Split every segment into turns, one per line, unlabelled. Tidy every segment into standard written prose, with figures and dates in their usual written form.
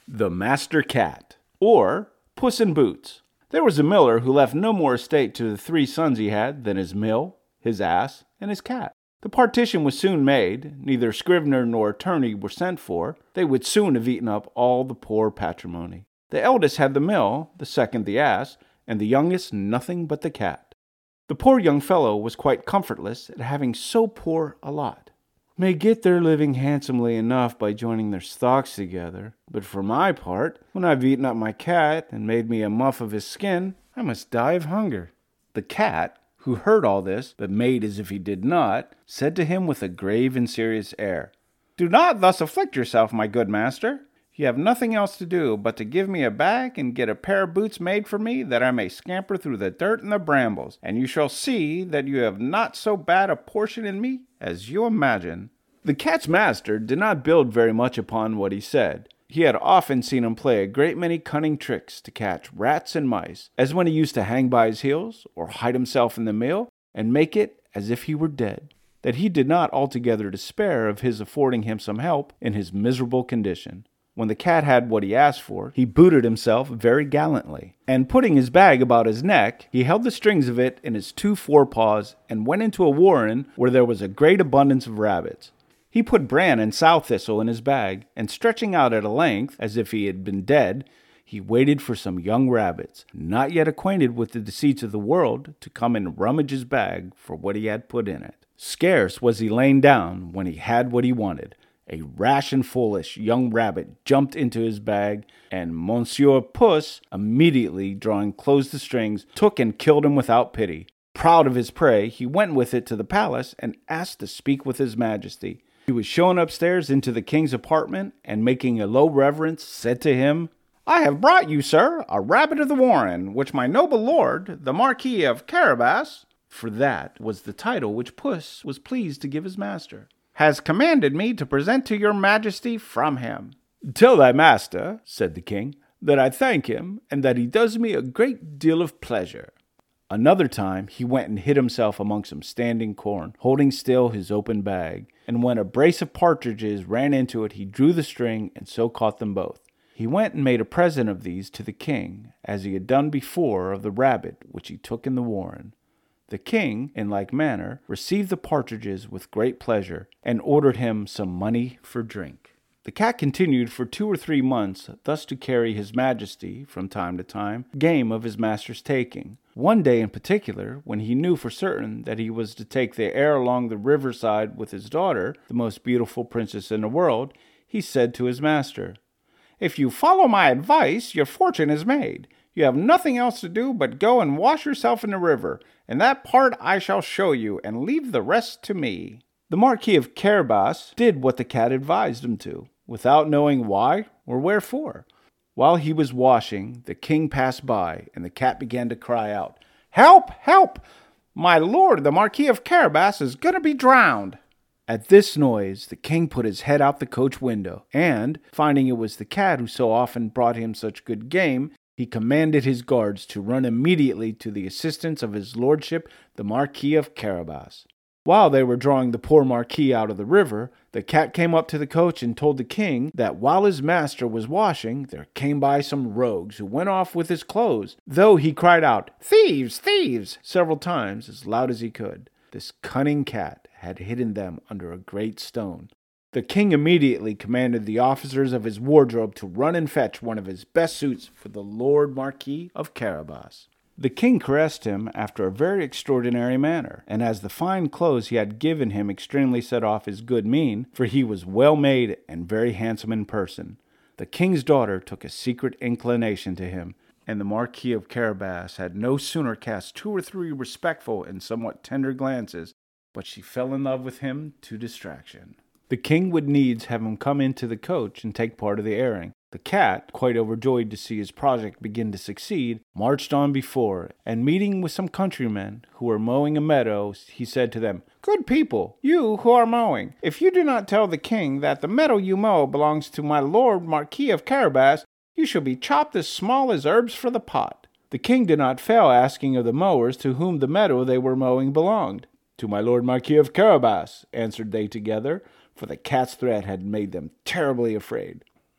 The Master Cat, or Puss in Boots. There was a miller who left no more estate to the 3 sons he had than his mill, his ass, and his cat. The partition was soon made. Neither scrivener nor attorney were sent for. They would soon have eaten up all the poor patrimony. The eldest had the mill, the second the ass, and the youngest nothing but the cat. The poor young fellow was quite comfortless at having so poor a lot. May get their living handsomely enough by joining their stocks together, but for my part, when I've eaten up my cat and made me a muff of his skin, I must die of hunger. The cat, who heard all this, but made as if he did not, said to him with a grave and serious air, "Do not thus afflict yourself, my good master. You have nothing else to do but to give me a bag and get a pair of boots made for me, that I may scamper through the dirt and the brambles, and you shall see that you have not so bad a portion in me as you imagine." The cat's master did not build very much upon what he said. He had often seen him play a great many cunning tricks to catch rats and mice, as when he used to hang by his heels, or hide himself in the mill, and make it as if he were dead, that he did not altogether despair of his affording him some help in his miserable condition. When the cat had what he asked for, he booted himself very gallantly, and putting his bag about his neck, he held the strings of it in his 2 forepaws, and went into a warren where there was a great abundance of rabbits. He put bran and sow thistle in his bag, and stretching out at a length, as if he had been dead, he waited for some young rabbits, not yet acquainted with the deceits of the world, to come and rummage his bag for what he had put in it. Scarce was he lain down when he had what he wanted. A rash and foolish young rabbit jumped into his bag, and Monsieur Puss, immediately drawing close the strings, took and killed him without pity. Proud of his prey, he went with it to the palace and asked to speak with his majesty. He was shown upstairs into the king's apartment, and making a low reverence, said to him, "I have brought you, sir, a rabbit of the warren, which my noble lord, the Marquis of Carabas," for that was the title which Puss was pleased to give his master, "has commanded me to present to your majesty from him." "Tell thy master," said the king, "that I thank him, and that he does me a great deal of pleasure." Another time he went and hid himself among some standing corn, holding still his open bag, and when a brace of partridges ran into it, he drew the string and so caught them both. He went and made a present of these to the king, as he had done before of the rabbit which he took in the warren. The king, in like manner, received the partridges with great pleasure, and ordered him some money for drink. The cat continued for 2 or 3 months thus to carry his majesty, from time to time, game of his master's taking. One day in particular, when he knew for certain that he was to take the air along the riverside with his daughter, the most beautiful princess in the world, he said to his master, "If you follow my advice, your fortune is made. You have nothing else to do but go and wash yourself in the river, and that part I shall show you, and leave the rest to me." The Marquis of Carabas did what the cat advised him to, without knowing why or wherefore. While he was washing, the king passed by, and the cat began to cry out, "Help! Help! My lord, the Marquis of Carabas, is going to be drowned." At this noise, the king put his head out the coach window, and, finding it was the cat who so often brought him such good game, he commanded his guards to run immediately to the assistance of his lordship, the Marquis of Carabas. While they were drawing the poor Marquis out of the river, the cat came up to the coach and told the king that while his master was washing, there came by some rogues who went off with his clothes, though he cried out, "Thieves! Thieves!" several times as loud as he could. This cunning cat had hidden them under a great stone. The king immediately commanded the officers of his wardrobe to run and fetch one of his best suits for the Lord Marquis of Carabas. The king caressed him after a very extraordinary manner, and as the fine clothes he had given him extremely set off his good mien, for he was well made and very handsome in person, the king's daughter took a secret inclination to him, and the Marquis of Carabas had no sooner cast 2 or 3 respectful and somewhat tender glances, but she fell in love with him to distraction. The king would needs have him come into the coach and take part of the airing. The cat, quite overjoyed to see his project begin to succeed, marched on before, and meeting with some countrymen who were mowing a meadow, he said to them, "Good people, you who are mowing, if you do not tell the king that the meadow you mow belongs to my lord Marquis of Carabas, you shall be chopped as small as herbs for the pot." The king did not fail asking of the mowers to whom the meadow they were mowing belonged. "To my lord Marquis of Carabas," answered they together, for the cat's threat had made them terribly afraid.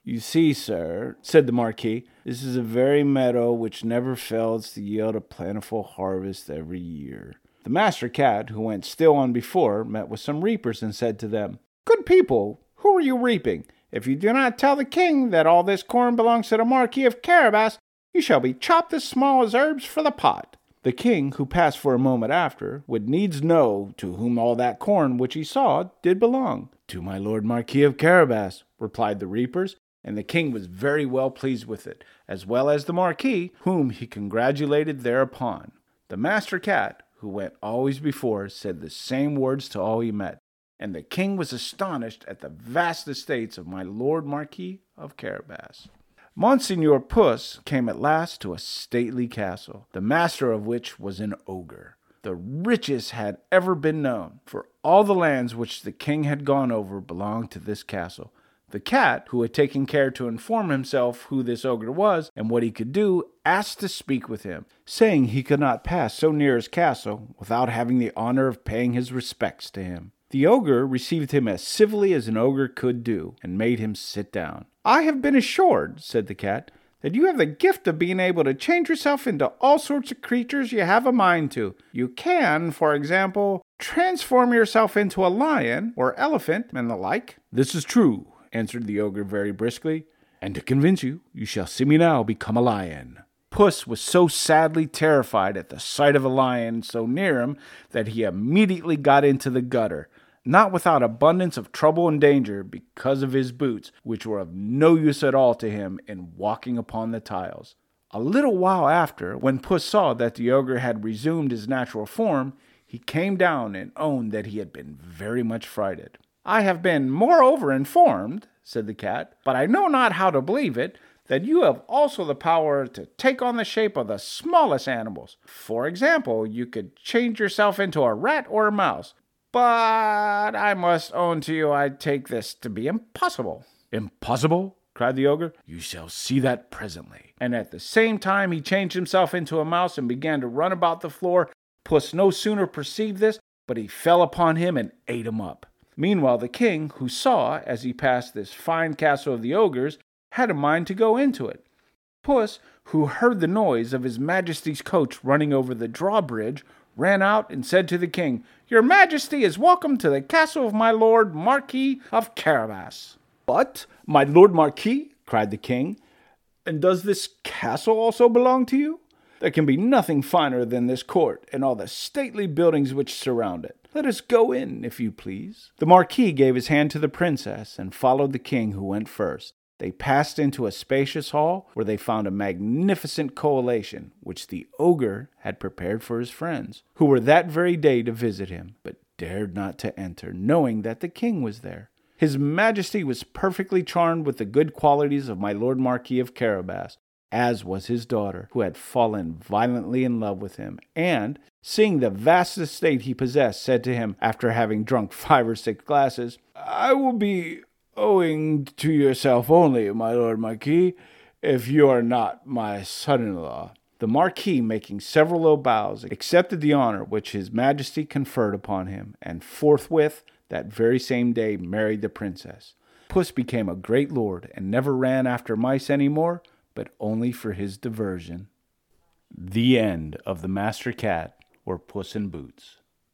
"You see, sir," said the Marquis, "this is a very meadow which never fails to yield a plentiful harvest every year." The master cat, who went still on before, met with some reapers and said to them, "Good people, who are you reaping? If you do not tell the king that all this corn belongs to the Marquis of Carabas, you shall be chopped as small as herbs for the pot." The king, who passed for a moment after, would needs know to whom all that corn which he saw did belong. "To my lord Marquis of Carabas," replied the reapers, and the king was very well pleased with it, as well as the Marquis, whom he congratulated thereupon. The master cat, who went always before, said the same words to all he met, and the king was astonished at the vast estates of my lord Marquis of Carabas. Monsignor Puss came at last to a stately castle, the master of which was an ogre. The richest had ever been known, for all the lands which the king had gone over belonged to this castle. The cat, who had taken care to inform himself who this ogre was and what he could do, asked to speak with him, saying he could not pass so near his castle without having the honor of paying his respects to him. The ogre received him as civilly as an ogre could do, and made him sit down. "I have been assured," said the cat, "that you have the gift of being able to change yourself into all sorts of creatures you have a mind to. You can, for example, transform yourself into a lion or elephant and the like." "This is true," answered the ogre very briskly, "and to convince you, you shall see me now become a lion." Puss was so sadly terrified at the sight of a lion so near him that he immediately got into the gutter, not without abundance of trouble and danger, because of his boots, which were of no use at all to him in walking upon the tiles. A little while after, when Puss saw that the ogre had resumed his natural form, he came down and owned that he had been very much frighted. "I have been moreover informed," said the cat, "but I know not how to believe it, that you have also the power to take on the shape of the smallest animals. For example, you could change yourself into a rat or a mouse. But I must own to you I take this to be impossible." "Impossible?" cried the ogre. "You shall see that presently." And at the same time he changed himself into a mouse and began to run about the floor. Puss no sooner perceived this, but he fell upon him and ate him up. Meanwhile the king, who saw, as he passed this fine castle of the ogres, had a mind to go into it. Puss, who heard the noise of his majesty's coach running over the drawbridge, ran out and said to the king, "Your majesty is welcome to the castle of my lord Marquis of Carabas." "What, my lord Marquis?" cried the king. "And does this castle also belong to you? There can be nothing finer than this court and all the stately buildings which surround it. Let us go in, if you please." The Marquis gave his hand to the princess and followed the king, who went first. They passed into a spacious hall where they found a magnificent collation which the ogre had prepared for his friends, who were that very day to visit him, but dared not to enter, knowing that the king was there. His majesty was perfectly charmed with the good qualities of my lord Marquis of Carabas, as was his daughter, who had fallen violently in love with him, and, seeing the vast estate he possessed, said to him, after having drunk 5 or 6 glasses, "I will be owing to yourself only, my lord Marquis, if you are not my son-in-law." The Marquis, making several low bows, accepted the honor which his majesty conferred upon him, and forthwith, that very same day, married the princess. Puss became a great lord, and never ran after mice any more, but only for his diversion. The end of The Master Cat, or Puss in Boots.